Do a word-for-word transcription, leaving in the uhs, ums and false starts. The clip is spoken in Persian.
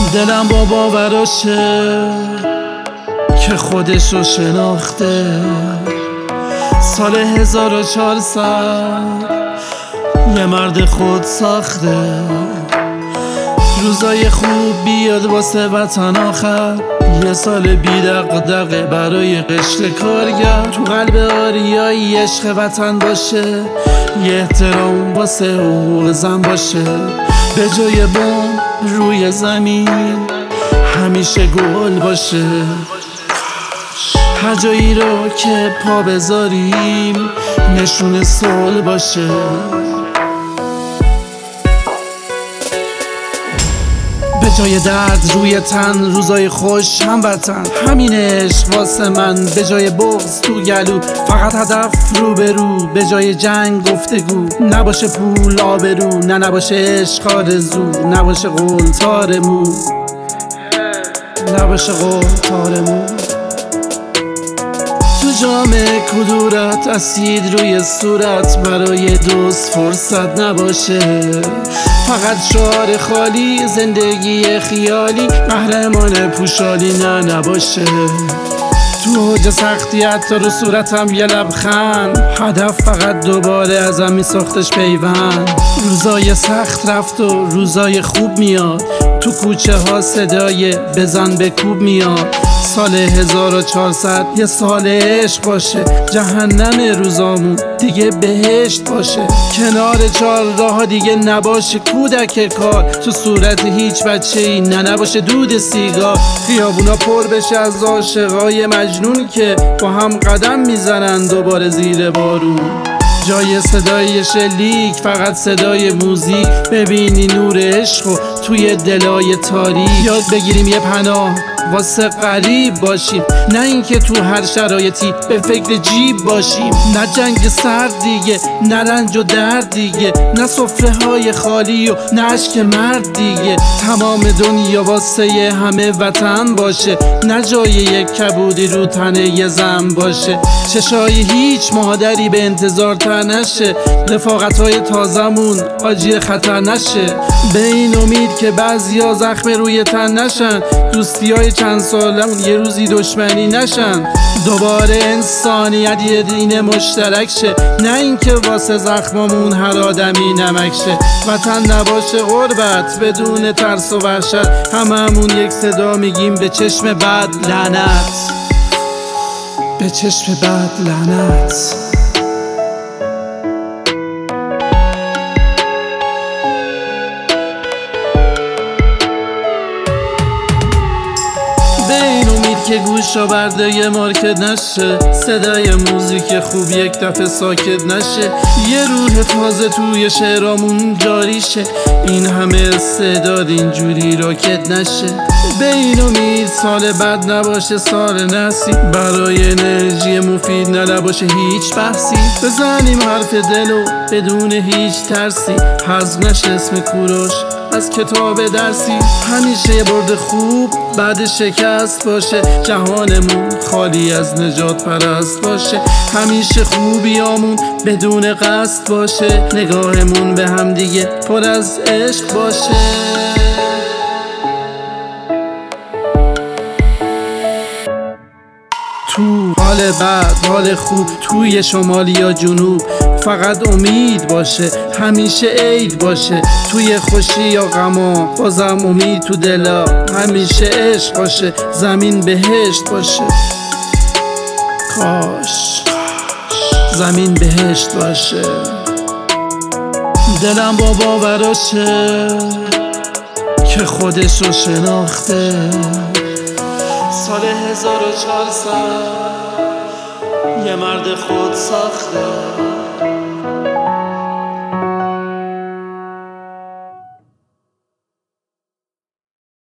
دلم با باوراشه که خودشو شناخته. سال هزار و چهارصد یه مرد خود ساخته. روزای خوب بیاد واسه وطن آخر، یه سال بی دغدغه برای قشر کارگر. تو قلب آریایی عشق وطن باشه، یه احترام واسه حقوق زن باشه. به جای بمب روی زمین همیشه گل باشه. هر جایی رو که پا بذاریم نشون صلح باشه. به جای درد روی تن روزای خوش هموطن. همین عشق واسه من به جای بغض تو گلو. فقط هدف رو به رو، به جای جنگ گفتگو. نباشه پول آبرو، نه نباشه عشق آرزو. نباشه قول تارمو، نباشه قول تارمو. تو جام کدورت اسید روی صورت، برای دوست فرصت نباشه. فقط شعار خالی، زندگی خیالی. قهرمان پوشالی نه نباشه. تو اوج سختی حتی رو صورتم یه لبخند. هدف فقط دوباره ازم می ساختش پیوند. روزای سخت رفت و روزای خوب میاد. تو کوچه ها صدای بزن به کوب میاد. سال هزار و چهارصد یه سال عشق باشه. جهنم روزامون دیگه بهشت باشه. کنار چهار راه دیگه نباشه کودک کار. تو صورت هیچ بچه ای نه نباشه دود سیگار. خیابونا پر بشه از عاشقای مجنون که با هم قدم میزنن دوباره زیر بارون. جای صدای شلیک فقط صدای موزیک. ببینی نور عشقو توی دلای تاریک. یاد بگیریم یه پناه واسه غریب باشیم، نه اینکه تو هر شرایطی به فکر جیب باشیم. نه جنگ سرد دیگه، نه رنج و درد دیگه، نه سفره های خالی و نه اشک مرد دیگه. تمام دنیا واسه همه وطن باشه، نه جای یک کبودی رو تن یه زن باشه. چشای هیچ مادری به انتظار تر نشه. رفاقت های تازمون آجی خطر نشه. به این امید که بعضیا زخم روی تن نشن. دوستی های چند سالمون یه روزی دشمنی نشن. دوباره انسانیت یه دین مشترک شه، نه اینکه واسه زخممون هر آدمی نمک شه. وطن نباشه غربت بدون ترس و وحشت. هممون یک صدا میگیم به چشم بد لعنت، به چشم بد لعنت. که گوشا برده یه مارکت نشه. صدای موزیک خوب یک دفعه ساکت نشه. یه روح تازه توی شعرامون جاری شه. این همه استعداد اینجوری راکت نشه. به این امید سال بعد نباشه سال نسی. برای انرژی مفید نباشه هیچ بحثی. بزنیم حرف دلو بدون هیچ ترسی. حذف نشه اسم کوروش از کتاب درسی. همیشه یه برد خوب بعد شکست باشه. جهانمون خالی از نجات پرست باشه. همیشه خوبیامون بدون قصد باشه. نگاهمون به هم دیگه پر از عشق باشه. تو حال بد حال خوب، توی شمال یا جنوب فقط امید باشه. همیشه عید باشه. توی خوشی یا غما بازم امید تو دلا. همیشه عشق باشه، زمین بهشت باشه. کاش زمین بهشت باشه. دلم با باوراشه که خودشو شناخته. سال هزار و چهارصد یه مرد خود ساخته.